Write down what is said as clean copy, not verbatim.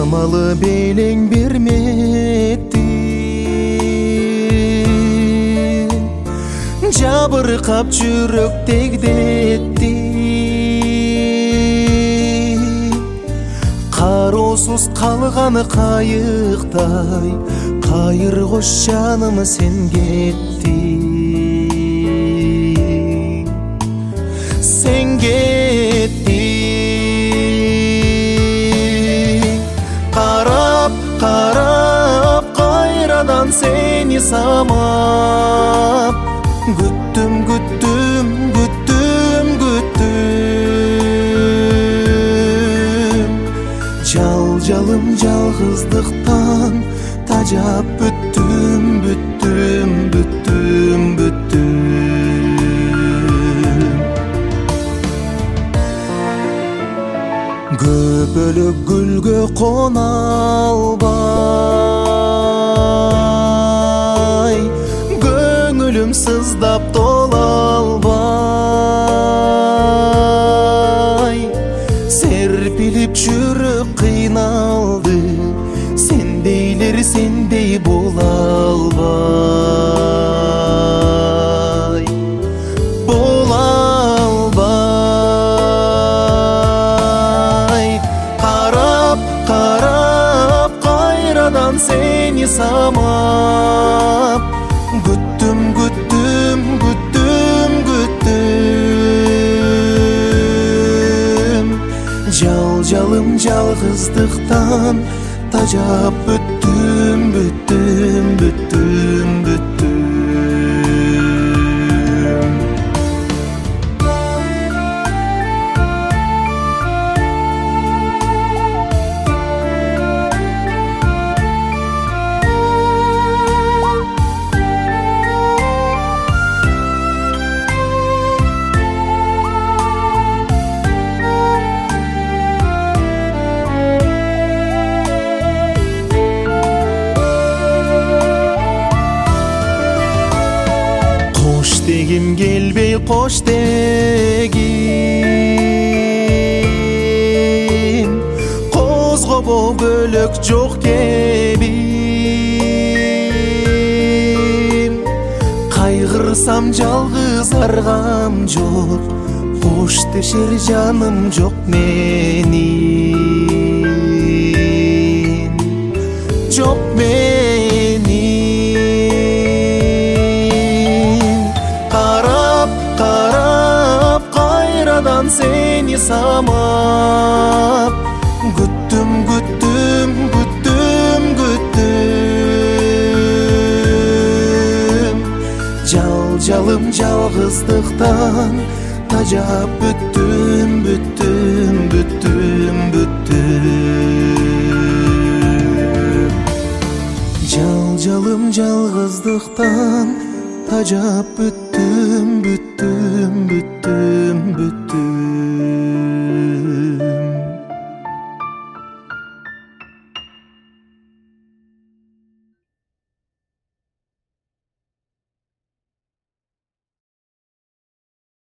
амалы белең бермеди, жабыркап жүрөк тегдетти. Кароосуз калган кайыктай кайыр кош жаным сен кетти. Sen кетти. Карап карап кайрадан сени самап, күттүм күттүм күттүм күттүм. Жалжалым жалгыздыктан тажап бүттүм бүттүм бүттүм бүттүм. Көбөлөк гүлгө кона албай, көңүлүм сыздап тола албай. Серпилип жүрөк кыйналды, сендейлер сендей бола албай. Бола албай. Карап карап кайрадан сени самап, күттүм күттүм күттүм күттүм. Жалжалым жалгыздыктан тажап бүттүм бүттүм бүттүм бүттүм. Кош дегим келбей кош дегим, козгобо бөлөк жок кебим. Кайгырсам жалгыз аргам жок, кош дешер жаным жок менин, жок менин. Карап карап кайрадан сени самап, күттүм күттүм күттүм күттүм. Жалжалым жалгыздыктан тажап бүттүм бүттүм бүттүм бүттүм. Жалжалым жалгыздыктан тажап бүттүм бүттүм бүттүм.